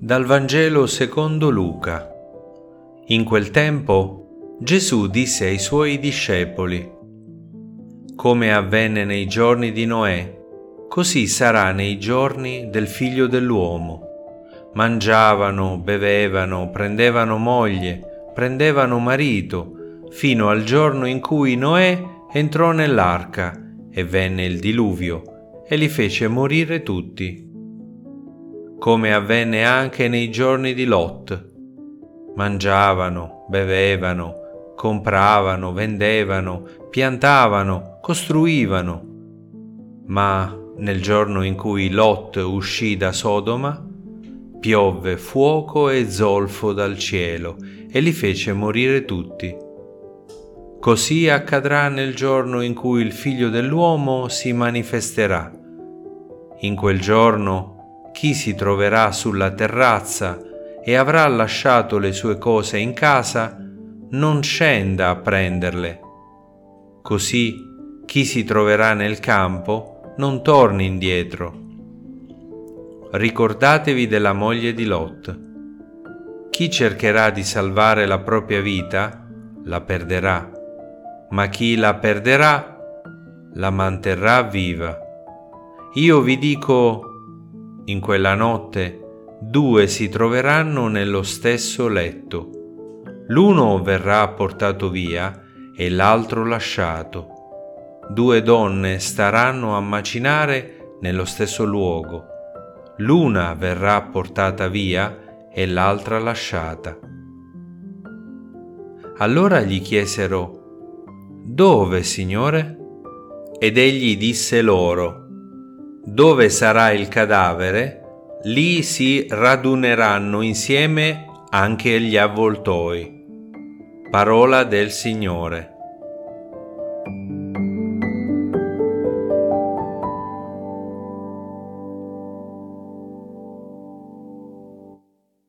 Dal Vangelo secondo Luca. In quel tempo Gesù disse ai suoi discepoli: come avvenne nei giorni di Noè, così sarà nei giorni del Figlio dell'uomo. Mangiavano, bevevano, prendevano moglie, prendevano marito, fino al giorno in cui Noè entrò nell'arca e venne il diluvio e li fece morire tutti. Come avvenne anche nei giorni di Lot. Mangiavano, bevevano, compravano, vendevano, piantavano, costruivano. Ma nel giorno in cui Lot uscì da Sodoma, piovve fuoco e zolfo dal cielo e li fece morire tutti. Così accadrà nel giorno in cui il Figlio dell'uomo si manifesterà. In quel giorno chi si troverà sulla terrazza e avrà lasciato le sue cose in casa, non scenda a prenderle. Così chi si troverà nel campo non torni indietro. Ricordatevi della moglie di Lot. Chi cercherà di salvare la propria vita, la perderà, ma chi la perderà, la manterrà viva. Io vi dico, in quella notte due si troveranno nello stesso letto. L'uno verrà portato via e l'altro lasciato. Due donne staranno a macinare nello stesso luogo. L'una verrà portata via e l'altra lasciata. Allora gli chiesero: Dove, Signore? Ed egli disse loro: Dove sarà il cadavere, lì si raduneranno insieme anche gli avvoltoi. Parola del Signore.